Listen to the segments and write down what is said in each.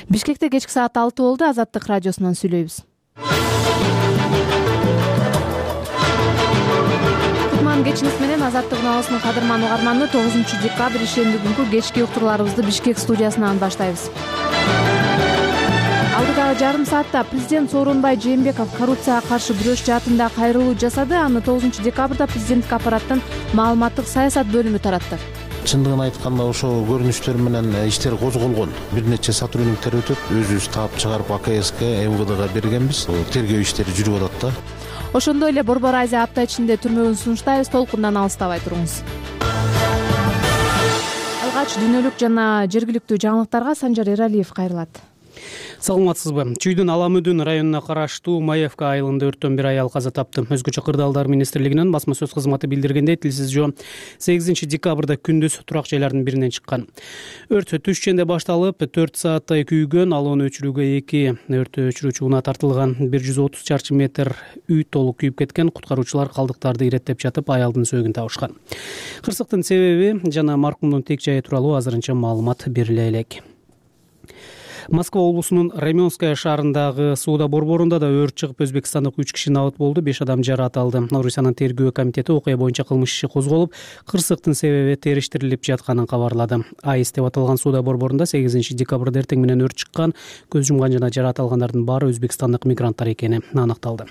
Бишкекте кечки саат 6 болду. Азаттык радиосунан сүйлөйбүз. Кутман кечиңиз менен Азаттык үналысынын кадырман угарманы 9 декабрь ишемби күнкү кечки уктурууларыбызды Бишкек студиясынан баштайбыз. Алдыдагы жарым саатта президент Сооронбай Жээнбеков коррупцияга каршы күрөш жаатында кайрылуу жасады. Аны 9 декабрда президенттик аппараттын маалыматтык саясат бөлүмү таратты. Чындыгын айтканда ошо көрүнүштөр менен иштер козголгон. Бир нече сотрудниктер өтүп, өзүбүз таап чыгарып АКСке, МВДга бергенбиз. Тергөө иштери жүрүп атат да. Ошондой эле Борбор Азия апта ичинде түрмөгүн сунуштайбыз. Толкундан алыстабай туруңуз. Алгач дүйнөлүк жана жергиликтүү жаңылыктарга Санжар Эралиев кайрылат. Саламатсызбы? Чүйдүн Аламүдүн районуна караштуу Маевка айылында өрттөн бир аял каза тапты. Өзгөчө кырдаалдар министрлигинин басма сөз кызматы билдиргендей, Тилсиз жөө 8 декабрда күндүз турак жайлардын биринен чыккан. Өрт түш ичинде башталып, 4 сааттай күйгөн, ал оны өчүрүүгө 2 өрттү өчүрүүчү унаа тартылган. 130 чарчы метр үй толук күйүп кеткен. Куткаруучулар калдыктарды иреттеп жатып, аялдын сөөгүн табышкан. Кырсыктын себеби жана маркумдун тек жайы тууралуу азырынча маалымат бериле элек. Москва облусунун Раменская шаарындагы сууда борборунда да өрт чыгып, Өзбекстандык 3 киши набыт болду, 5 адам жаракат алды. Орусиянын тергөө комитети окуя боюнча кылмыш иши козголуп, кырсыктын себеби териштирилип жатканын кабарлады. АИС деп аталган сууда борборунда 8 декабрда эртең менен өрт чыккан. Көз жумган жана жаракат алгандардын баары өзбекстандык мигранттар экени аныкталды.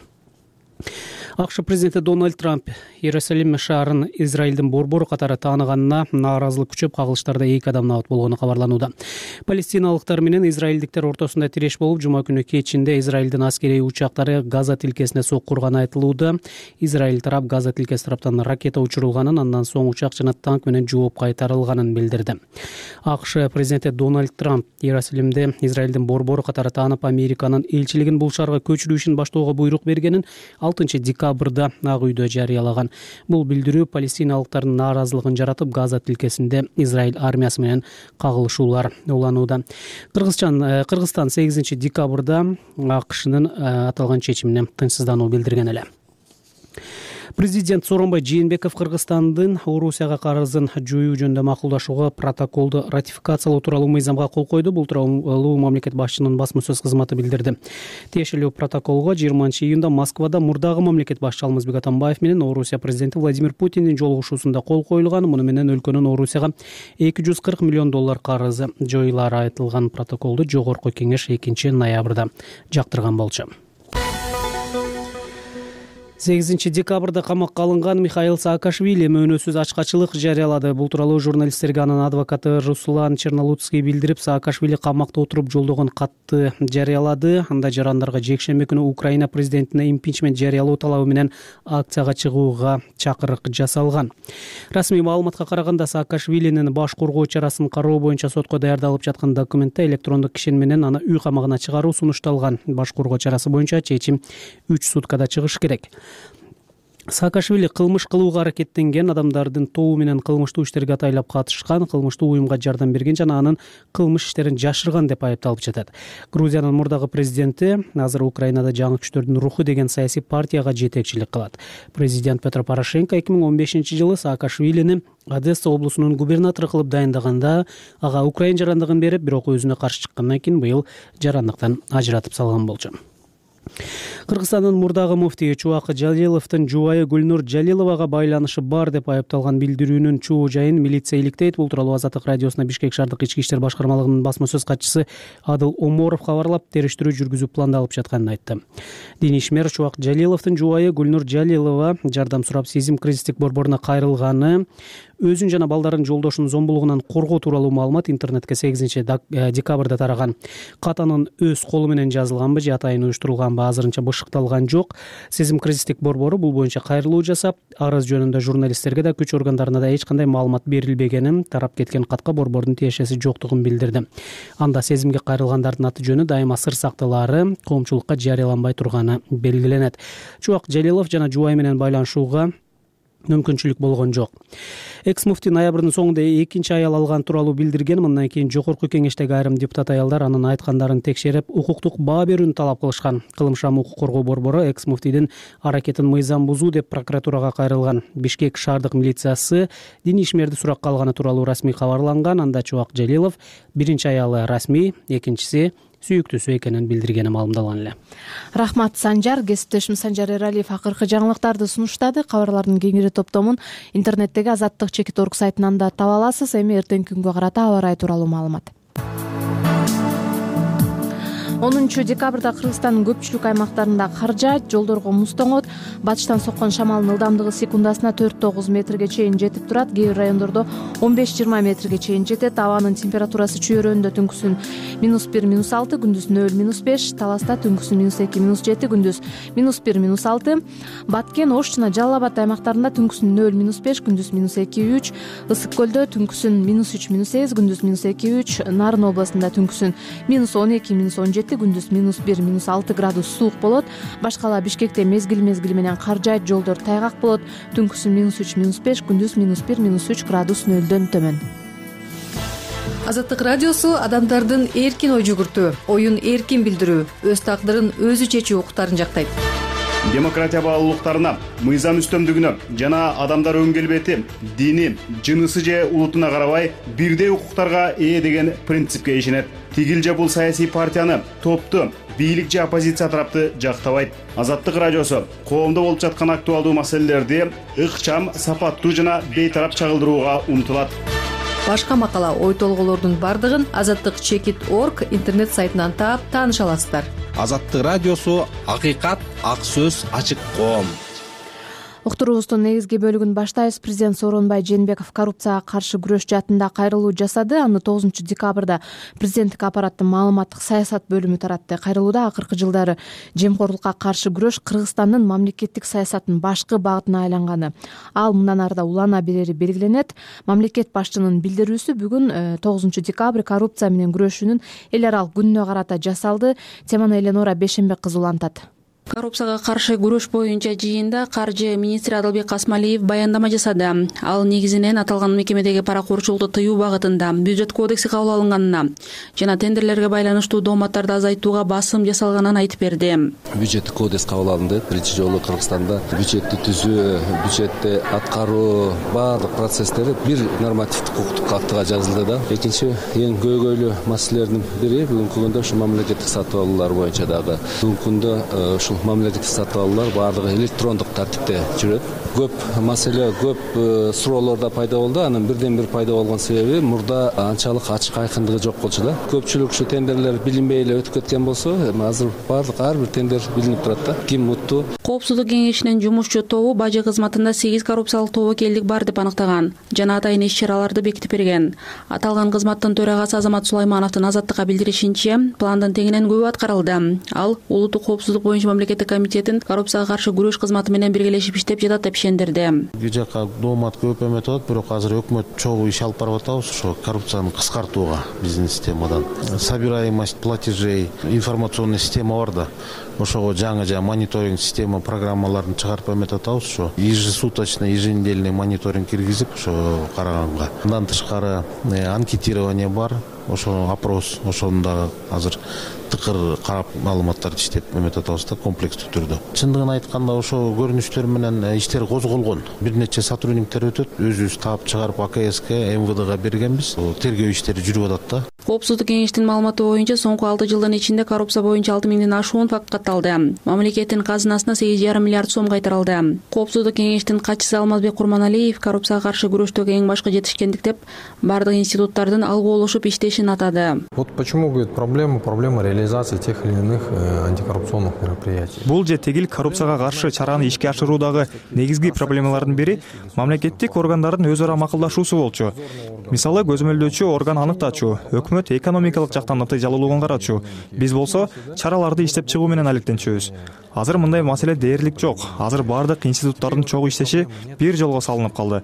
АКШ президенти Дональд Трамп Иерусалим шаарын Израилдин борбору катары тааныганына нааразылык күчөп, кагылыштарда 2 адам набыт болгону кабарланууда. Палестиналыктар менен израилдиктер ортосунда тиреш болуп, жума күнү кечинде Израилдин аскерий учактары Газа тилкесине соккурганы айтылууда. Израиль тарап Газа тилкеси тараптан ракета учурулганын, андан соң учак жана танк менен жооп кайтарылганын билдирди. АКШ президенти Дональд Трамп Иерусалимде Израилдин борбору катары таанып, Американын элчилигин бул шаарга көчүрүү ишин баштоого буйрук бергенин 6 декабрда Ак үйдө жарыялаган. Бул билдирүү палестиналыктардын нааразылыгын жаратып, Газа тилкесинде Израиль армиясы менен кагылышуулар уланууда. Кыргызстан 8 декабрда АКШнын аталган чечимине тынчсыздануу билдирген эле. Президент Сооронбай Жээнбеков Кыргызстандын Орусияга карызын жоюу жөнүндө макулдашууга протоколду ратификациялоо тууралуу мыйзамга кол койду. Бул тууралуу мамлекет башчынын басма сөз кызматы билдирди. Тиешелүү протоколго 20-июнда Москвада мурдагы мамлекет башчы Алмазбек Атамбаев менен Орусия президенти Владимир Путиндин жолугушуусунда кол коюлган. Муну менен өлкөнүн Орусияга $240 миллион карызы жоюлары айтылган. Протоколду жогорку кеңеш 2 ноябрда жактырган болчу. 8 декабрда камакка алынган Михаил Саакашвили мөөнөсүз ачкачылык жарыялады. Бул тууралуу журналисттерге анын адвокаты Руслан Чернолуцкий билдирип, Саакашвили камакта отуруп жолдогон катты жарыялады. Анда жарандарга жекшемби күнү Украина президентине импичмент жарыялоо талабы менен акцияга чыгууга чакырык жасалган. Расмий маалыматка караганда, Саакашвилинин баш коргоо чарасын кароо боюнча сотко даярдалып жаткан документте электрондук кишен менен аны үй камагына чыгаруу сунушталган. Баш коргоо чарасы боюнча чечим 3 суткада чыгыш керек. Саакашвили кылмыш кылууга аракеттенген адамдардын тобу менен кылмыштуу иштерге атайлап катышкан, кылмыштуу уюмга жардам берген жана анын кылмыш иштерин жашырган деп айыпталып жатат. Грузиянын мурдагы президенти азыр Украинада жаңы күчтөрдүн руху деген саясий партияга жетекчилик кылат. Президент Петро Порошенко 2015-жылы Саакашвилини Одесса облусунун губернатору кылып дайындаганда, ага Украин жарандыгын берип, бирок өзүнө каршы чыккандан кийин быйыл жарандыктан ажыратып салган болчу. Кыргызстандын мурдагы муфтийи Чубак Жалиловдун жубайы Гүлнур Жалиловага байланышы бар деп айыпталган билдирүүнүн чоо жайын милиция иликтейт. Бул тууралуу Азаттык радиосуна Бишкек шаардык ички иштер башкармалыгынын басма сөз катчысы Адыл Оморов кабарлап, териштирүү жүргүзүп пландалып жатканын айтты. Диний ишмер Чубак Жалиловдун жубайы Гүлнур Жалилова жардам сурап Сезим кризистик борборуна кайрылганы, өзүн жана балдарын жолдошунун зомбулугунан коргоо тууралуу маалымат интернетке 8 декабрда тараган. Катанын өз колу менен жазылганбы же атайын уюштурулганбы азырынча бышыкталган жок. Сезим кризистик борбору бул боюнча кайрылуу жасап, арыз жөнүндө журналисттерге да, күч органдарына да эч кандай маалымат берилбегенин, тарап кеткен катка борбордун тиешеси жоктугун билдирди. Анда сезимге кайрылгандардын аты жөнү дайыма сыр сакталары, коомчулукка жарыяланбай турганы белгиленет. Чубак Жалилов жана жубайы менен байланышууга мүмкүнчүлүк болгон жок. Экс муфти ноябрдын соңунда экинчи аял алган тууралуу билдирген. Мындан кийин жогорку кеңештеги айрым депутат аялдар анын айткандарын текшерип, укуктук баа берүүнү талап кылышкан. Кылым шам укук коргоо борбору экс муфтийдин аракетин мыйзам бузуу деп прокуратурага кайрылган. Бишкек шаардык милициясы диний ишмерди суракка алганы тууралуу расмий кабарланган. Анда Чубак Жалилов биринчи аялы расмий, экинчиси сүйүктүүсү экенин билдиргени маалымдалган эле. Рахмат Санжар. Кесиптешим Санжар Эралиев акыркы жаңылыктарды сунуштады. Кабарлардын кеңири топтомун интернеттеги Азаттык чекит.орг сайтынан да таба аласыз. Эми эртеңки күнгө карата аба ырайы тууралуу маалымат. 10 декабрда Кыргызстандын көпчүлүк аймактарында кар жаат, жолдорго муз тоңот, батыштан соккон шамалдын ылдамдыгы секундасына 4-9 метрге чейин жетип турат. Кээ бир райондордо 15-20 метрге чейин жетет. Абанын температурасы чүйөрөндө түнкүсүн -1, -6, күндүз 0, -5, Таласта түнкүсүн -2, -7, күндүз -1, -6. Баткен, Ош жана Жалал Абад аймактарында түнкүсүн 0, -5, күндүз -2, -3. Ысык көлдө түнкүсүн -3, -8, күндүз -2, -3. Нарын областында түнкүсүн -12, -17, күндүз -1, -6 градус суук болот. Башкала Бишкекте мезгил менен кар жаайт, жолдор тайгак болот. Түнкүсүн -3, -5, күндүз -1, -3 градус нөлдөн төмөн. Азаттык радиосу адамдардын эркин ой жүгүртүү, оюн эркин билдирүү, өз тагдырын өзү чечүү укуктарын жактайт. Демократия баалуулуктарына, мыйзам үстөмдүгүнө жана адамдар өн келбети, дини, жынысы же улутуна карабай бирдей укуктарга ээ деген принципке ишенет. Тигил же бул саясий партияны, топту, бийлик же оппозиция тарапты жактабайт. Азаттык радиосу коомдо болуп жаткан актуалдуу маселелерди ыкчам, сапаттуу жана бейтарап чагылдырууга умтулат. Башка макала, ой толголордун бардыгын Азаттык чекит.орг интернет сайтынан таап тааныша аласыздар. Азаттык радиосу акыйкат, ак сөз, ачык коом. Уктуруубуздун негизги бөлүгүн баштайбыз. Президент Сооронбай Жээнбеков коррупцияга каршы күрөш жаатында кайрылуу жасады. Аны 9 декабрда президенттик аппараттын маалыматтык саясат бөлүмү таратты. Кайрылууда акыркы жылдары жемкорлукка каршы күрөш Кыргызстандын мамлекеттик саясатынын башкы багытына айланганы. Ал мындан ары да улана берери белгиленет. Мамлекет башчынын билдирүүсү бүгүн 9 декабрь коррупция менен күрөшүүнүн эл аралык күнүнө карата жасалды. Теманы Эленора Бешенбек кызы улантат. Коррупцияга каршы күрөш боюнча жыйында каржы министри Адылбек Касмалиев баяндама жасады. Ал негизинен аталган мекемедеги паракурчулукту тыюу багытында бюджет кодекси кабыл алынганына жана тендерлерге байланыштуу дооматтарды азайтууга басым жасалганын айтып берди. Бюджеттик кодекс кабыл алынды. Биринчи жолу Кыргызстанда бюджетти түзүү, бюджетти аткаруу баардык процесстери бир нормативдик укуктук актыга жазылды да. Экинчи эң көйгөйлүү маселелердин бири бүгүнкү күндө ушу мамлекеттик сатып алуулар боюнча дагы. Бүгүнкү күндө ушул мамлекеттик сатып алуулар баардыгы электрондук тартипте жүрөт. Көп маселе, көп суроолор да пайда болду. Анын бирден бир пайда болгон себеби мурда анчалык ачык айкындыгы жок болчу да. Көпчүлүк ушу тендерлер билинбей эле өтүп кеткен болсо, азыр баардык ар бир тендер билинип турат да. Ким утту? Коопсуздук кеңешинин жумушчу тобу бажы кызматында 8 коррупциялык тобокелдик бар деп аныктаган жана атайын иш-чараларды бекитип берген. Аталган кызматтын төрагасы Азамат Сулаймановдун Азаттыкка билдиришинче, пландын теңинен көбү аткарылды. Ал улуттук коопсуздук боюнча мамлекеттик комитетин коррупцияга каршы күрөш кызматы менен биргелешип иштеп жатат деп ишендирди. Бул жака доомат көп эметип атат, бирок азыр өкмөт чогуу иш алып барып атабыз ошо коррупцияны кыскартууга биздин системадан. Собираемость платежей, информационный система бар да. Ошого жаңы мониторинг система программаларын чыгарып эметип атабыз ошо. Ежесуточный, еженедельный мониторинг киргизип ошо караганга. Андан тышкары анкетирование бар. Ошо опрос, ошондо азыр тыкыр карап маалыматтарды иштеп эметип атабыз да комплекстүү түрдө. Чындыгын айтканда ошо көрүнүштөр менен иштер козголгон. Бир нече сотрудниктер өтөт, өзүбүз таап чыгарып АКСке, МВДга бергенбиз. Тергөө иштери жүрүп атат да. Коопсуздук кеңештин маалыматы боюнча соңку 6 жылдын ичинде коррупция боюнча 6000ден ашуун факт катталды. Мамлекеттин казынасына 8,5 миллиард сом кайтарылды. Коопсуздук кеңештин катчысы Алмазбек Курманалиев коррупцияга каршы күрөштөгү эң башкы жетишкендик деп бардык институттардын алгоолошуп иштешин атады. Вот почему, говорит, проблема реализации тех или иных антикоррупционных мероприятий. Бул же тигил коррупцияга каршы чараны ишке ашыруудагы негизги проблемалардын бири мамлекеттик органдардын өз ара макулдашуусу болчу. Мисалы, көзөмөлдөөчү орган аныктачу, өкмөт экономикалык жактан натыйжалуулугун карачу. Биз болсо чараларды иштеп чыгуу менен алектенчүбүз. Азыр мындай маселе дээрлик жок. Азыр бардык институттардын чогуу иштеши бир жолго салынып калды.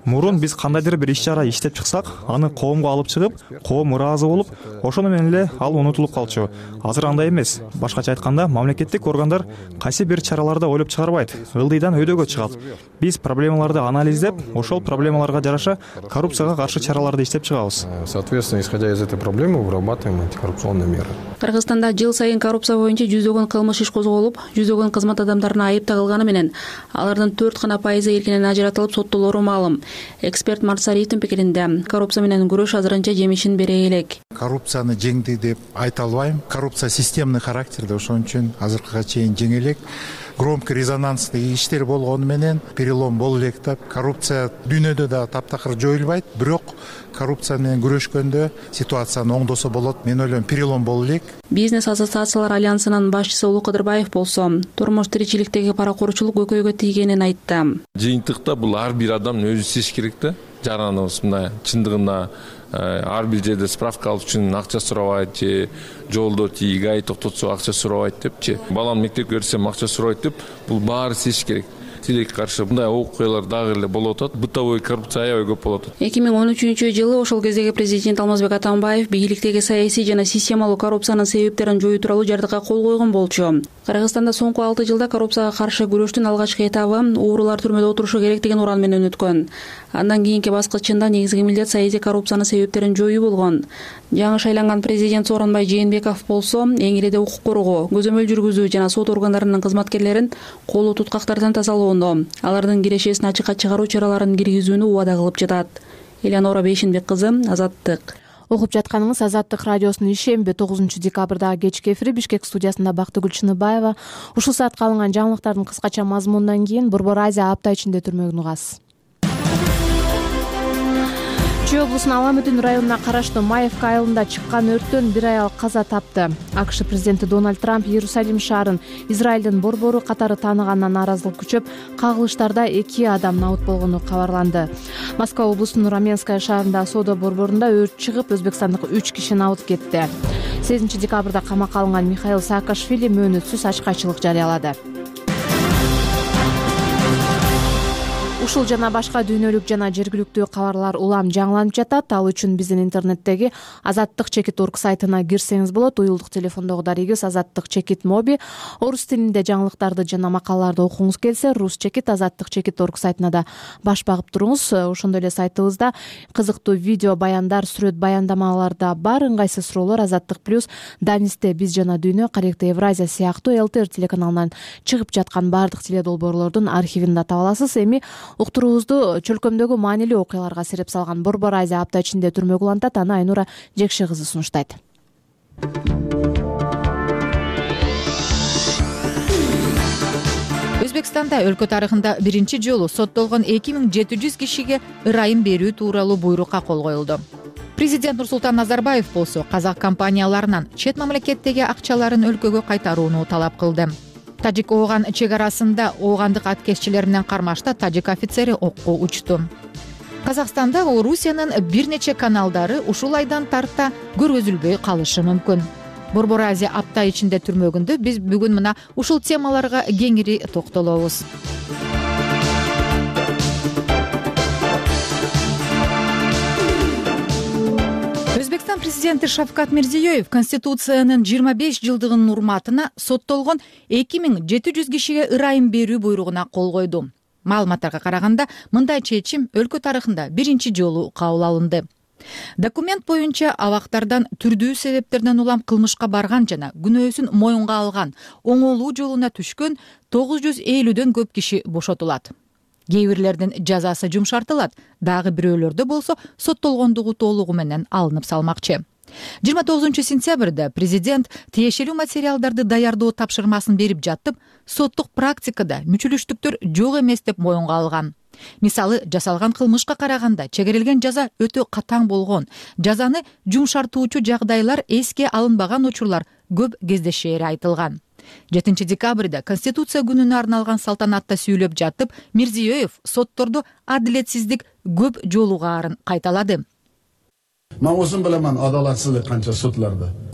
Мурун биз кандайдыр бир иш чара иштеп чыксак, аны коомго алып чыгып, коом ыраазы болуп, ошону менен эле ал унутулуп калчу. Азыр андай эмес. Башкача айтканда, мамлекеттик органдар кайсы бир чараларды ойлоп чыгарбайт, ылдыйдан өйдөгө чыгат. Биз проблемаларды анализдеп, ошол проблемаларга жараша коррупцияга каршы чараларды иштеп чыгабыз. Соответственно, исходя из этой проблемы, вырабатываем антикоррупционные меры. Кыргызстанда жыл сайын коррупция боюнча жүздөгөн кылмыш иш козголуп, жүздөгөн кызмат адамдарына айып тагылганы менен алардын 4% эркинен ажыратылып соттолору маалым. Эксперт Марсариевдин пикиринде, коррупция менен күрөш азырынча жемишин бере элек. Коррупцияны жеңди деп айта албайм. Коррупция системный характерде, ошон үчүн азыркыга чейин жеңе элек. Громко резонанстуу иштер болгону менен перелом боло элек деп. Коррупция дүйнөдө да таптакыр жоюлбайт, бирок коррупция менен күрөшкөндө ситуацияны оңдосо болот. Мен ойлойм, перелом боло элек. Бизнес ассоциациялар альянсынын башчысы Улуу Кыдырбаев болсо, турмуш тиричиликтеги паракорчулук көкөйгө тийгенин айтты. Жыйынтыкта бул ар бир адам өзү сезиш керек да. Жараныбыз мындай чындыгында ар бир жерде справка алуу үчүн акча сурабайт же жолдо тийгай токтотсо акча сурабайт депчи. Балам мектепке берсем акча сурабайт деп, бул баары сезиш керек. Тилекке каршы мындай окуялар дагы эле болуп атат. Бытовой коррупция аябай көп болуп атат. 2013-жылы ошол кездеги президент Алмазбек Атамбаев бийликтеги саясий жана системалуу коррупциянын себептерин жоюу тууралуу жардыкка кол койгон болчу. Кыргызстанда соңку 6 жылда коррупцияга каршы күрөштүн алгачкы этабы уурулар түрмөдө отурушу керек деген уран менен өткөн. Андан кийинки баскычында негизги милдет саясий коррупциянын себептерин жоюу болгон. Жаңы шайланган президент Сооронбай Жээнбеков болсо, эң иреде укук коргоо, көзөмөл жүргүзүү жана сот органдарынын кызматкерлерин колу туткактардан тазалоону, алардын кирешесин ачыкка чыгаруу чараларын киргизүүнү убада кылып жатат. Элеонора Бейшинбек кызы, Азаттык. Окуп жатканыңыз Азаттык радиосунун ишемби 9 декабрдагы кечки эфири. Бишкек студиясында Бактыгүл Чыныбаева. Ушул саатка алынган жаңылыктардын кыскача мазмунунан кийин Борбор Азия апта ичинде түрмөгүн угасыз. Чүй облусунун Аламүдүн районуна караштуу Маевка айылында чыккан өрттөн бир аял каза тапты. АКШ президенти Дональд Трамп Иерусалим шаарын Израилдин борбору катары тааныгандан нааразылык күчөп, кагылыштарда 2 адам набыт болгону кабарланды. Москва облусунун Раменская шаарында соода борборунда өрт чыгып, өзбекстандык 3 киши набыт кетти. 8 декабрда камакка алынган Михаил Саакашвили мөөнөтсүз ачкачылык жарыялады. Ушул жана башка дүйнөлүк жана жергиликтүү кабарлар улам жаңыланып жатат. Ал үчүн биздин интернеттеги azattik.org сайтына кирсеңиз болот. Уюлдук телефондогударыгыз azattik моби. Орус тилинде жаңылыктарды жана макалаларды окуңуз келсе, azattik.org сайтына да баш багып туруңуз. Ошондой эле сайтыбызда кызыктуу видео баяндар, сүрөт баяндамалар да бар. Ыңгайсыз суроолор Азаттык плюс, Данисте биз жана дүйнө, Каректе Евразия сыяктуу ЛТР телеканалынан чыгып жаткан бардык теле долбоорлордун архивинде таба аласыз. Эми уктуруубузду чөлкөмдөгү маанилүү окуяларга сереп салган Борбор Азия апта ичинде түрмөгө улантат. Аны Айнура Жекши кызы сунуштайт. Өзбекстанда өлкө тарыхында биринчи жолу соттолгон 2700 кишиге ырайым берүү тууралуу буйрукка кол коюлду. Президент Нурсултан Назарбаев болсо казак компанияларынан чет мамлекеттеги акчаларын өлкөгө кайтарууну талап кылды. Тажик-Ооган чек арасында оогандык аткезчилер менен кармашта тажик офицери окко учту. Казакстанда Орусиянын бир нече каналдары ушул айдан тарта көргөзүлбөй калышы мүмкүн. Борбор Азия апта ичинде түрмөгүндө биз бүгүн мына ушул темаларга кеңири токтолобуз. Өзбекстан президенти Шавкат Мирзиёев Конституциянын 25 жылдыгынын урматына соттолгон 2700 кишиге ырайым берүү буйругуна кол койду. Маалыматтарга караганда, мындай чечим өлкө тарыхында биринчи жолу кабыл алынды. Документ боюнча абактардан түрдүү себептерден улам кылмышка барган жана күнөөсүн моюнга алган, оңолуу жолуна түшкөн 950дөн көп киши бошотулат. Кээ бирлердин жазасы жумшартылат, дагы бирөөлөрдө болсо соттолгондугу толугу менен алынып салмакчы. 29 сентябрда президент тиешелүү материалдарды даярдоо тапшырмасын берип жатып, соттук практикада мүчүлүштүктөр жок эмес деп моюнга алган. Мисалы, жасалган кылмышка караганда чегерилген жаза өтө катаң болгон, жазаны жумшартуучу жагдайлар эске алынбаган учурлар көп кездешери айтылган. 7 декабрда Конституция күнүнө арналган салтанатта сүйлөп жатып, Мирзиёев соттордо адилетсиздик көп жолугаарын кайталады. Мен өзüm bilemem adalatsızlık kança sutlarda.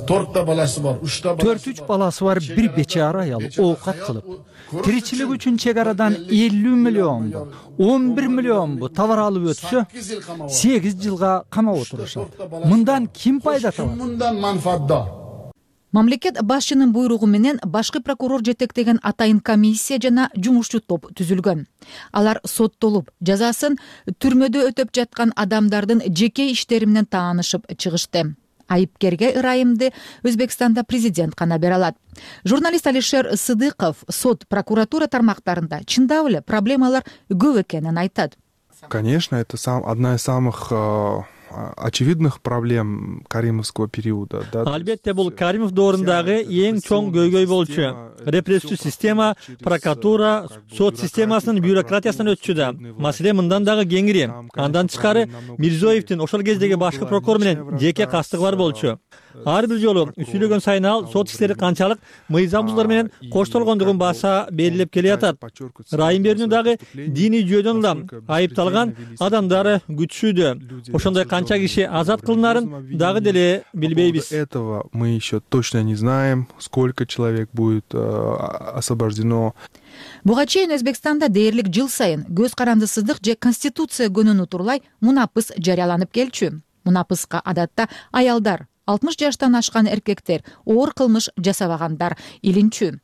4-3 баласы бар бир бечара аял оокат кылып, тиричилик үчүн чек арадан 50 миллионбу, 11 миллионбу товар алып өтсө, 8 жылга камап отурушат. Мындан ким пайда табат? Мамлекет башчынын буйругу менен башкы прокурор жетектеген атайын комиссия жана жумушчу топ түзүлгөн. Алар соттолуп, жазасын түрмөдө өтөп жаткан адамдардын жеке иштери менен таанышып чыгышты. Айыпкерге ырайымды Өзбекстанда президент гана бере алат. Журналист Алишер Сыдыков сот, прокуратура тармактарында чындап эле проблемалар көп экенин айтат. Конечно, это одна из самых очевидных проблем каримовского периода. Албетте бул Каримов доорундагы эң чоң көйгөй болчу. Репрессив система, прокуратура, сот системасынын бюрократиясынан өтчү да. Маселе мындан дагы кеңири. Андан тышкары Мирзоевдин ошол кездеги башкы прокурор менен жеке кастыгы бар болчу. Ар бир жолу сүйлөгөн сайын ал сот иштери канчалык мыйзам бузуулар менен коштолгондугун баса белгилеп келе жатат. Райым берүүнү дагы диний жүйөдөн улам айыпталган адамдары күтүшүүдө. Ошондой канча киши азат кылынарын дагы деле билбейбиз. Этого мы еще точно не знаем, сколько человек будет освобождено. Буга чейин Өзбекстанда дээрлик жыл сайын көз карандысыздык же конституция күнүн утурлай мунапыс жарыяланып келчү. Мунапыска адатта аялдар, 60 жаштан ашкан эркектер, оор кылмыш жасабагандар илинчү.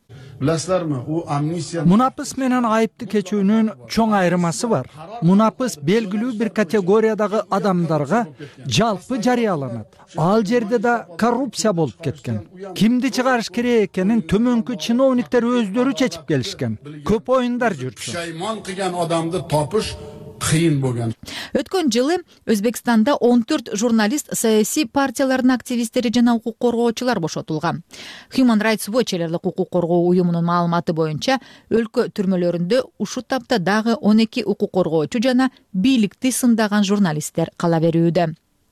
Мунапыс менен айыпты кечүүнүн чоң айырмасы бар. Мунапыс белгилүү бир категориядагы адамдарга жалпы жарыяланат. Ал жерде да коррупция болуп кеткен. Кимди чыгарыш керек экенин төмөнкү чиновниктер өздөрү чечип келишкен. Көп оюндар жүрчү. Шаймон кылган адамды топуш кыйын болгон. Өткөн жылы Өзбекстанда 14 журналист, саясий партиялардын активисттери жана укук коргоочулар бошотулган. Human Rights Watch элерлик укук коргоо уюмунун маалыматы боюнча, өлкө түрмөлөрүндө ушул тапта дагы 12 укук коргоочу жана бийликти сындаган журналисттер кала берүүдө.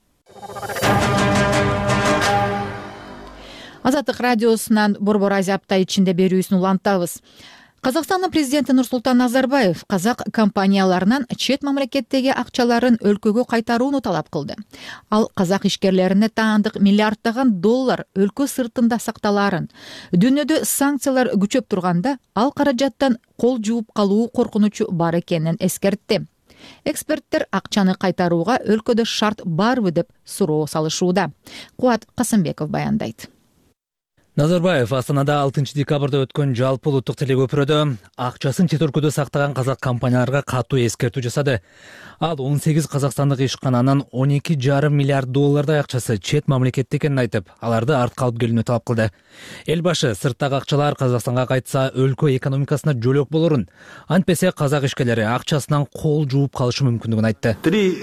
Азаттык радиосунан Борбор Азия апта ичинде берүүсүн улантабыз. Казакстандын президенти Нурсултан Назарбаев казак компанияларынан чет мамлекеттеги акчаларын өлкөгө кайтарууну талап кылды. Ал казак ишкерлерине таандык миллиарддаган доллар өлкө сыртында сакталаарын, дүйнөдө санкциялар күчөп турганда ал каражаттан кол жууп калуу коркунучу бар экенин эскертти. Эксперттер акчаны кайтарууга өлкөдө шарт барбы деп суроо салышууда. Куат Касымбеков баяндайт. Назарбаев Астанада 6 декабрда өткөн жалпы улуттук телекөпүрөдө акчасын чет өлкөдө сактаган казак компанияларга катуу эскертүү жасады. Ал 18 казакстандык ишкананын 12,5 миллиард доллардай акчасы чет мамлекетте экенин айтып, аларды артка алып келүүнү талап кылды. Эл башы сырттагы акчалар Казакстанга кайтса өлкө экономикасына жөлөк болорун, антпесе казак ишкерлери акчасынан кол жууп калышы мүмкүндүгүн айтты.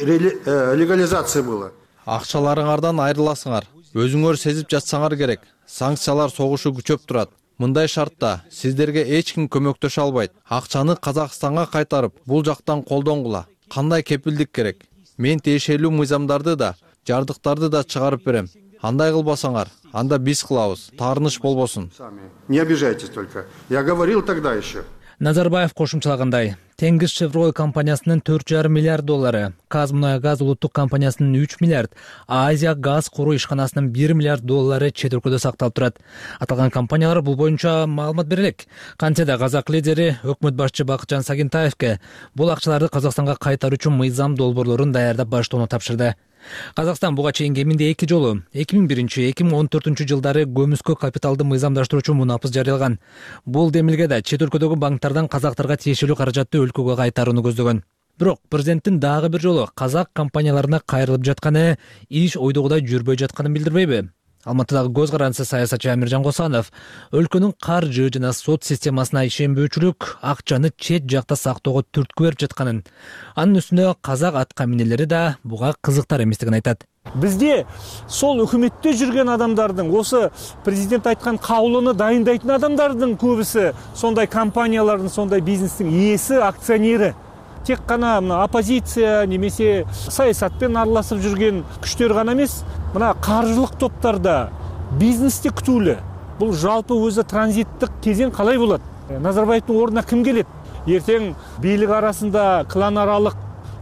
3 легализация было. Акчаларыңардан айрыласыңар. Өзүңөр сезип жатсаңар керек. Санкциялар согушу күчөп турат. Мындай шартта сиздерге эч ким көмөктөшө албайт. Акчаны Казакстанга кайтарып, бул жактан колдонгула. Кандай кепилдик керек? Мен тиешелүү мыйзамдарды да, жардыктарды да чыгарып берем. Андай кылбасаңар, анда биз кылабыз. Таарыныш болбосун. Не обижайтесь только. Я говорил тогда еще. Назарбаев кошумчалагандай, Теңиз Шевроле компаниясынын 4,5 миллиард доллары, Казмунайгаз улуттук компаниясынын 3 миллиард, Азия газ куруу ишканасынын 1 миллиард доллары чет өлкөдө сакталып турат. Аталган компаниялар бул боюнча маалымат берелек. Кантсе да казак лидери өкмөт башчы Бакытжан Сагынтаевке бул акчаларды Казакстанга кайтаруу үчүн мыйзам долбоорлорун даярдап баштоону тапшырды. Казакстан буга чейин кеминде 2 жолу 2001-2014 жылдары көмүскө капиталды мыйзамдаштыруучу мунапыс жарыялган. Бул демилге да чет өлкөдөгү банктардан казактарга тиешелүү каражатты өлкөгө кайтарууну көздөгөн. Бирок президенттин дагы бир жолу казак компанияларына кайрылып жатканы иш ойдогудай жүрбөй жатканын билдирбейби? Алматыдагы көз карандысы саясатчы Амиржан Косанов өлкөнүн каржы жана сот системасына ишенбөөчүлүк акчаны чет жакта сактоого түрткү берип жатканын, анын үстүнө казак атка минелери да буга кызыктар эместигин айтат. Бизде сол өкмөттө жүргөн адамдардын, осы президент айткан каулуну дайындайтын адамдардын көбүсү сондай компаниялардын, сондай бизнестин ээси, акционери. Тек қана оппозиция немесе саясатпен араласып жүрген күштер ғана емес, мына қаржылық топтарда бизнесте күтүүлү. Бұл жалпы өзі транзиттік кезең қалай болады? Назарбаевтың орнына кім келеді? Ертең бийлик арасында клан аралык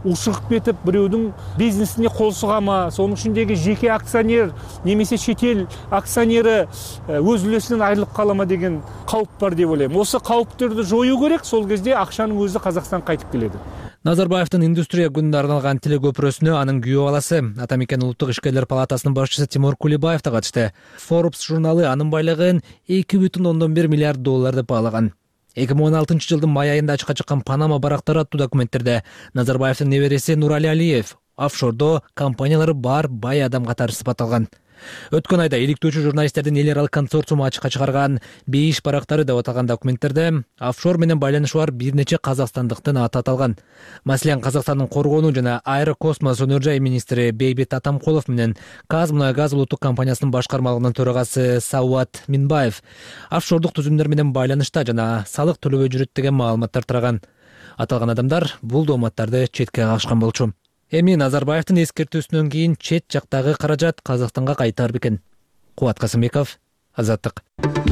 ушыгып кетип бирөөдүн бизнесине кол сугама, сонун ичиндеги жеке акционер немесе чет эл акционери өз үлесинен айрылып калама деген кауп бар деп ойлойм. Осы кауптөрдү жоюу керек, сол кезде акчанын өзү Казакстанга кайтып келет. Назарбаевдин индустрия күнүнө арналган телекөпүрөсүнө анын күйөө баласы, Атамекен улуттук ишкерлер палатасынын башчысы Тимур Кулибаев да катышты. Forbes журналы анын байлыгын 2,1 миллиард доллар деп баалаган. 2016 жылдын май айында ачыкка чыккан Панама барактары аттуу документтерде Назарбаевдин небереси Нурали Алиев офшордо компаниялары бар бай адам катары сыпатталган. Өткөн айда иликтөөчү журналисттердин эл аралык консорциуму ачыкка чыгарган бейиш барактары деп аталган документтерде офшор менен байланышы бар бир нече казакстандыктын аты аталган. Маселен, Казакстандын коргонуу жана аэрокосмос өнөр жай министри Бейбит Атамкулов менен Казмунайгаз улуттук компаниясынын башкармалыгынын төрагасы Сауат Минбаев офшордук түзүмдөр менен байланышта жана салык төлөбөй жүрөт деген маалыматтар тараган. Аталган адамдар бул дооматтарды четке кагышкан болчу. Эми Назарбаевдин эскертүүсүнөн кийин чет жактагы каражат Казакстанга кайтар бекен. Кубат Касымбеков, Азаттык.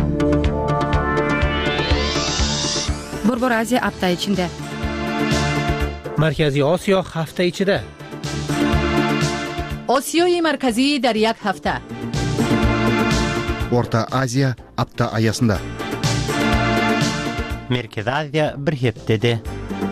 Борбор Азия апта ичинде. Марказий Осиё ҳафта ичида. Осиёи марказии дар як ҳафта. Орта Азия апта аясында. Меркези Азия бир хептеде.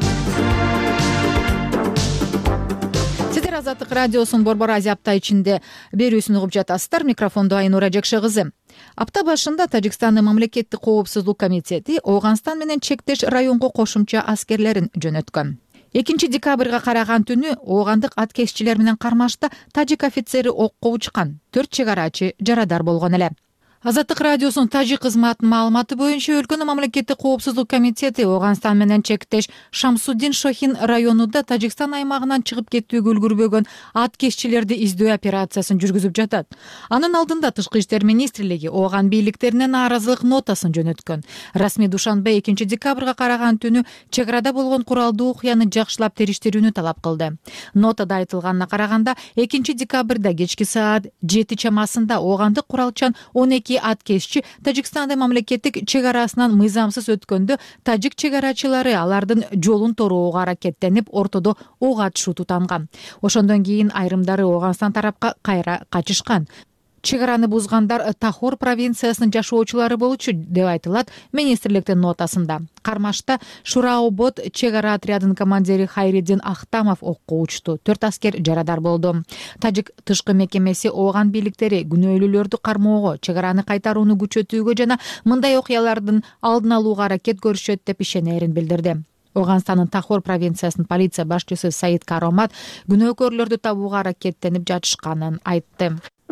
Азаттык радиосунун Борбор Азия апта ичинде берүүсүн угуп жатасыздар. Микрофондо Айнура Жекше кызы. Апта башында Тажикстандын мамлекеттик коопсуздук комитети Ооганстан менен чектеш районго кошумча аскерлерин жөнөткөн. 2 декабрга караган түнү оогандык аткезчилер менен кармашта тажик офицери окко учкан. 4 чегарачы жарадар болгон эле. Азаттык радиосунун тажик кызматынын маалыматы боюнча өлкөнүн мамлекеттик коопсуздук комитети Ооганстан менен чектеш Шамсуддин Шохин районунда Тажикстан аймагынан чыгып кеттүүгө үлгүрбөгөн аткезчилерди издөө операциясын жүргүзүп жатат. Анын алдында Тышкы иштер министрлиги Ооган бийликтерине нааразылык нотасын жөнөткөн. Расмий Душанбе 2 декабрга караган түнү чек арада болгон куралдуу окуяны жакшылап териштирүүнү талап кылды. Нотада айтылганына караганда 2 декабрда кечки саат 7 чамасында оогандык куралчан 12 аткезчи Тажикстандын мамлекеттик чек арасынан мыйзамсыз өткөндө тажик чегарачылары алардын жолун тороого аракеттенип ортодо ок атышуу тутанган. Ошондон кийин айрымдары Ооганстан тарапка кайра качышкан. Чек араны бузгандар Тахор провинциясынын жашоочулары болчу деп айтылат министрликтин нотасында. Кармашта Шураобод чек ара отрядынын командири Хайриддин Ахтамов окко учту. 4 аскер жарадар болду. Тажик тышкы мекемеси Ооган бийликтери күнөөлүүлөрдү кармоого, чек араны кайтарууну күчөтүүгө жана мындай окуялардын алдын алууга аракет көрүшөт деп ишенерин билдирди. Ооганстандын Тахор провинциясынын полиция башчысы Саид Каромат күнөөкөрлөрдү табууга аракеттенип жатышканын айтты.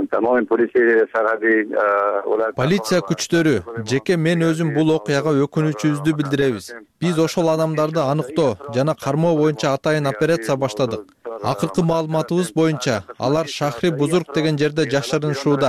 Полиция күчтөрү, жеке мен өзүм бул окуяга өкүнүчүбүздү билдиребиз. Биз ошол адамдарды аныктоо жана кармоо боюнча атайын операция баштадык. Акыркы маалыматыбыз боюнча алар Шахри Бузург деген жерде жашырынышууда.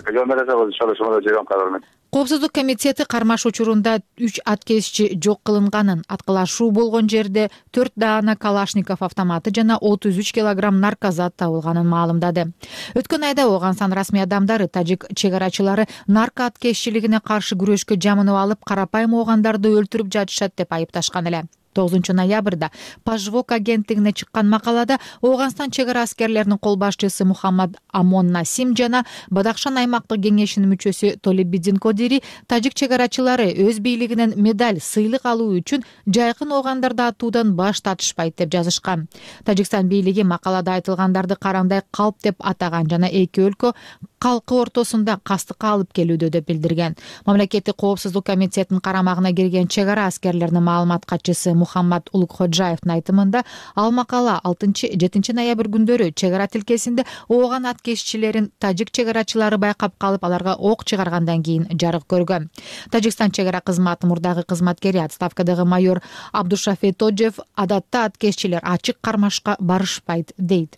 Коопсуздук комитети кармаш учурунда 3 аткезчи жок кылынганын, аткылашуу болгон жерде 4 даана Калашников автоматы жана 33 килограмм наркозат табылганын маалымдады. Өткөн айда Ооганстан расмий адамдары тажик чегарачылары нарко аткезчилигине каршы күрөшкө жамынып алып, карапайым оогандарды өлтүрүп жатышат деп айыпташкан эле. 9 ноябрда Пажвок агенттигине чыккан макалада Ооганстан чек ара аскерлеринин кол башчысы Мухаммад Амон Насим жана Бадахшан аймактык кеңешинин мүчөсү Толибиддин Кодири тажик чек арачылары өз бийлигинен медаль, сыйлык алуу үчүн жайкын оогандарды атуудан баш тартышпайт деп жазышкан. Тажикстан бийлиги макалада айтылгандарды караңдай калп деп атаган жана эки өлкө калкы ортосунда кастыкка алып келүүдө деп билдирген. Мамлекеттик коопсуздук комитетинин карамагына кирген чек ара аскерлеринин маалымат катчысы Мухаммад Улукходжаевдин айтымында ал макала 6-7 ноябрь күндөрү чек ара тилкесинде ооган аткезчилерин тажик чек арачылары байкап калып, аларга ок чыгаргандан кийин жарык көргөн. Тажикстан чек ара кызматынын мурдагы кызматкери отставкадагы майор Абдушафи Тоджев адатта аткезчилер ачык кармашка барышпайт дейт.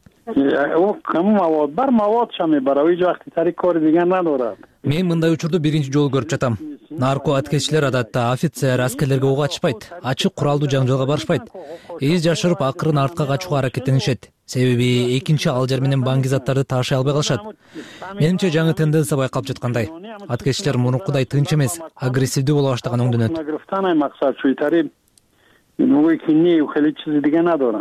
Мен мындай учурду биринчи жолу көрүп жатам. Нарко аткезчилер адатта офицер аскерлерге ок ачпайт, ачык куралдуу жаңжалга барышпайт. Эз жашырып акырын артка качууга аракеттенишет. Себеби экинчи ал жер менен баңгизаттарды ташый албай калышат. Менимче жаңы тенденция байкалып жаткандай. Аткезчилер мурункудай тынч эмес, агрессивдүү боло баштаган оңдөнөт.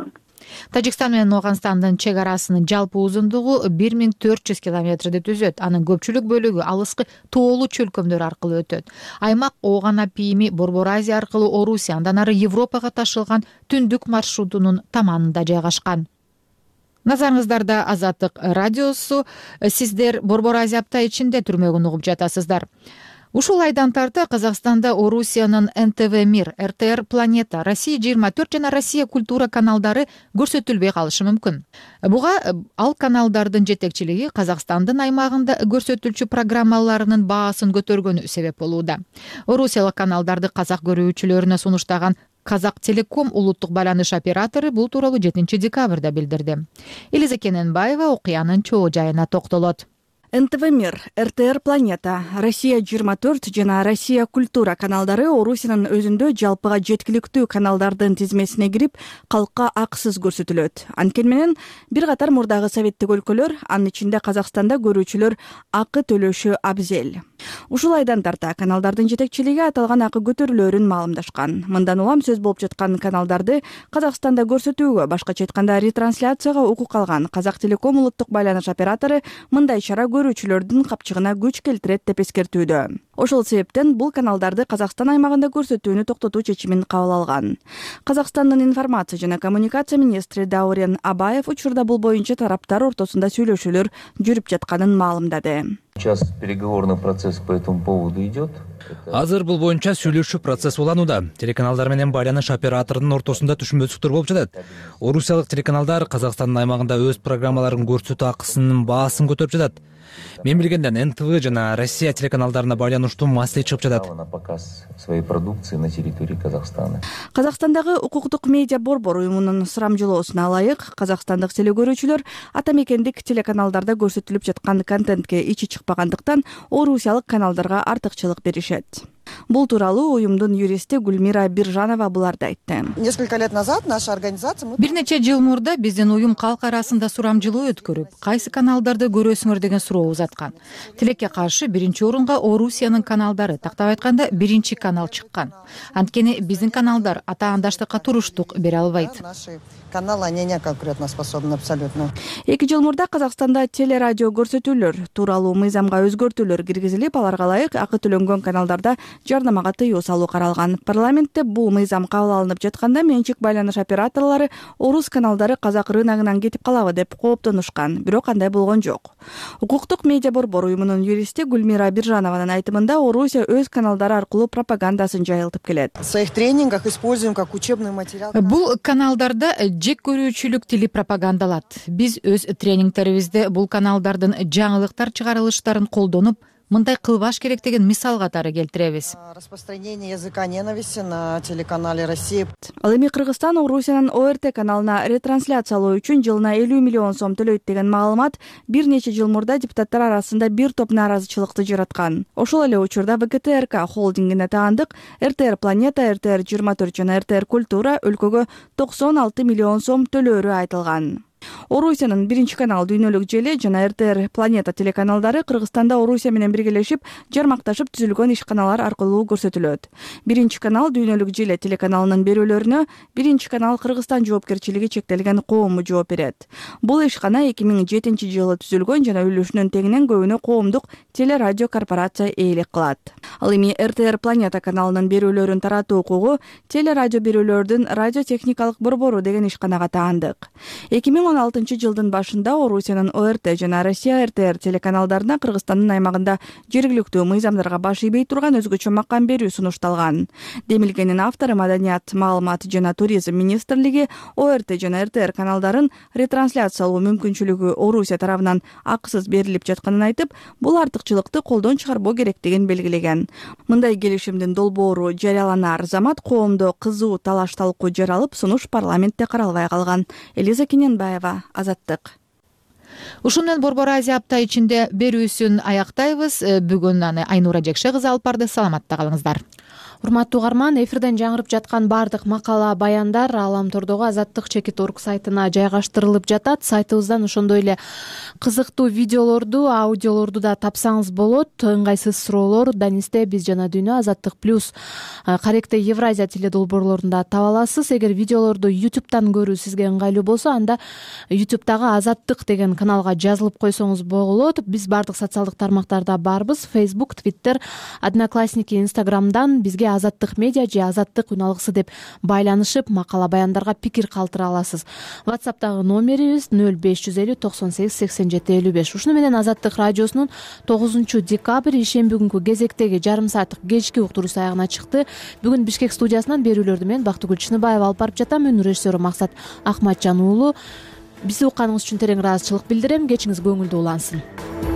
Тажикстан менен Ооганстандын чек арасынын жалпы узундугу 1400 километрди түзөт. Анын көпчүлүк бөлүгү алыскы тоолуу чөлкөмдөр аркылуу өтөт. Аймак Ооган апийими Борбор Азия аркылуу Орусия, андан ары Европага ташылган түндүк маршрутунун таманында жайгашкан. Назарыңыздарда Азаттык радиосу. Сиздер Борбор Азия апта ичинде түрмөгүн угуп жатасыздар. Ушул айдан тарта Казакстанда Орусиянын НТВ Мир, РТР Планета, Россия 24 жана Россия Культура каналдары көрсөтүлбөй калышы мүмкүн. Буга ал каналдардын жетекчилиги Казакстандын аймагында көрсөтүлчү программаларынын баасын көтөргөнү себеп болууда. Орусиялык каналдарды казак көрүүчүлөрүнө сунуштаган Казак Телеком улуттук байланыш оператору бул тууралуу 7 декабрда билдирди. Элиза Кененбаева окуянын чоо жайына токтолот. НТВ Мир, РТР Планета, Россия 24 жана Россия Культура каналдары Орусиянын өзүндө жалпыга жеткиликтүү каналдардын тизмесине кирип, калкка акысыз көрсөтүлөт. Анткени менен бир катар мурдагы советтик өлкөлөр, анын ичинде Казакстанда көрүүчүлөр акы төлөшү абзел. Ушул айдан тарта каналдардын жетекчилиги аталган акы көтөрүлөрүн маалымдашкан. Мындан улам сөз болуп жаткан каналдарды Казакстанда көрсөтүүгө, башкача айтканда ретрансляцияга укук алган Казак Телеком улуттук байланыш оператору мындай чара көрүүчүлөрдүн капчыгына күч келтирет деп эскертүүдө. Ошол себептен бул каналдарды Казакстан аймагында көрсөтүүнү токтотуу чечимин кабыл алган. Казакстандын информация жана коммуникация министри Даурен Абаев учурда бул боюнча тараптар ортосунда сүйлөшүүлөр жүрүп жатканын маалымдады. Сейчас переговорный процесс по этому поводу идет. Азыр бул боюнча сүйлөшүү процесси уланууда. Телеканалдар менен байланыш операторунун ортосунда түшүнбөстүктөр болуп жатат. Орусиялык телеканалдар Казакстандын аймагында өз программаларын көрсөтүү акысынын баасын көтөрүп жатат. Мен билгенден НТВ жана Россия телеканалдарына байланыштуу маселе чыгып жатат. На показ своей продукции на территории Казахстана. Казакстандагы укуктук медиа борбор уюмунун сурамжылоосуна ылайык, казакстандык телекөрүүчүлөр ата мекендик телеканалдарда көрсөтүлүп жаткан контентке ичи чыкпагандыктан орусиялык каналдарга артыкчылык беришет. Бул тууралуу уюмдун юристи Гульмира Биржанова буларды айтты. Несколько лет назад наша организация... Бир нече жыл мурда биздин уюм калк арасында сурамжылоо өткөрүп, кайсы каналдарды көрөсүңөр деген суроо узаткан. Тилекке каршы биринчи орунга Орусиянын каналдары, тактап айтканда биринчи канал чыккан. Анткени биздин каналдар атаандаштыкка туруштук бере албайт. Наши каналы, они не конкурентно способны абсолютно. 2 жыл мурда Казакстанда телерадио көрсөтүүлөр тууралуу мыйзамга өзгөртүүлөр киргизилип, аларга ылайык акы төлөнгөн каналдарда жарнамага тыюу салуу каралган. Парламентте бул мыйзам кабыл алынып жатканда менчик байланыш операторлору орус каналдары казак рыногунан кетип калабы деп кооптонушкан. Бирок андай болгон жок. Укуктук медиа борбор уюмунун юристи Гульмира Биржанованын айтымында Орусия өз каналдары аркылуу пропагандасын жайылтып келет. В своих тренингах используем как учебный материал. Бул каналдарда жек көрүүчүлүк тили пропагандалат. Биз өз тренингтерибизде бул каналдардын жаңылыктар чыгарылыштарын колдонуп, мындай кылбаш керек деген мисал катары келтиребиз. Распространение языка ненависти на телеканале России. Ал эми Кыргызстан Орусиянын ОРТ каналына ретрансляциялоо үчүн жылына 50 миллион сом төлөйт деген маалымат бир нече жыл мурда депутаттар арасында бир топ нааразычылыкты жараткан. Ошол эле учурда ВКТРК холдингине таандык РТР Планета, РТР 24 жана РТР Культура өлкөгө 96 миллион сом төлөөрү айтылган. Орусиянын биринчи канал дүйнөлүк желе жана РТР Планета телеканалдары Кыргызстанда Орусия менен биргелешип, жармакташып түзүлгөн ишканалар аркылуу көрсөтүлөт. Биринчи канал дүйнөлүк желе телеканалынын берүүлөрүнө биринчи канал Кыргызстан жоопкерчилиги чектелген коому жооп берет. Бул ишкана 2007 жылы түзүлгөн жана үлүшүнүн тегинен көбүнө коомдук телерадио корпорация ээлик кылат. Ал эми РТР Планета каналынын берүүлөрүн таратуу укугу телерадио берүүлөрдүн радиотехникалык борбору деген ишканага таандык. 2016 жылдын башында Орусиянын ОРТ жана Россия РТР телеканалдарына Кыргызстандын аймагында жергиликтүү мыйзамдарга баш ийбей турган өзгөчө макам берүү сунушталган. Демилгенин автору Маданият, маалымат жана туризм министрлиги ОРТ жана РТР каналдарын ретрансляциялоо мүмкүнчүлүгү Орусия тарабынан акысыз берилип жатканын айтып, бул артыкчылыкты колдон чыгарбоо керектигин белгилеген. Мындай келишимдин долбоору жарыяланар замат коомдо кызуу талаш-талкуу жаралып, сунуш парламентте каралбай калган. Элиза Кененбаева, Азаттык. Ушун менен Борбор Азия апта ичинде берүүсүн аяктайбыз. Бүгүн аны Айнура Жекше кызы алып барды. Саламатта калыңыздар. урматтуу угарман, эфирден жаңырып жаткан баардык макала баяндар Ааламтордогу Азаттык Чекит.org сайтына жайгаштырылып жатат. Сайтыбыздан ошондой эле кызыктуу видеолорду, аудиолорду да тапсаңыз болот. Ыңгайсыз суроолор, Данисте, Биз жана Дүйнө, Азаттык плюс, Каректе, Евразия теледолбоорлорунда таба аласыз. Эгер видеолорду YouTube'дан көрүү сизге ыңгайлуу болсо, анда YouTube'дагы Азаттык деген каналга жазылып койсоңуз болот. Биз баардык социалдык тармактарда барбыз. Facebook, Twitter, Одноклассники, Instagram'дан бизге Азаттык медиа же Азаттык үн алгысы деп байланышып, макала баяндарга пикир калтыра аласыз. WhatsApp'тагы номерибиз 0550 98 87 55. Ушуну менен Азаттык радиосунун 9 декабрь ишемби күнкү кезектеги жарым сааттык кечки уктуруусу аягына чыкты. Бүгүн Бишкек студиясынан берүүлөрдү мен Бактыгүл Чыныбаева алып барып жатам. Мен режиссеру Максат Ахматжан уулу. Бизди укканыңыз үчүн терең ыраазычылык билдирем. Кечиңиз көңүлдүү улансын.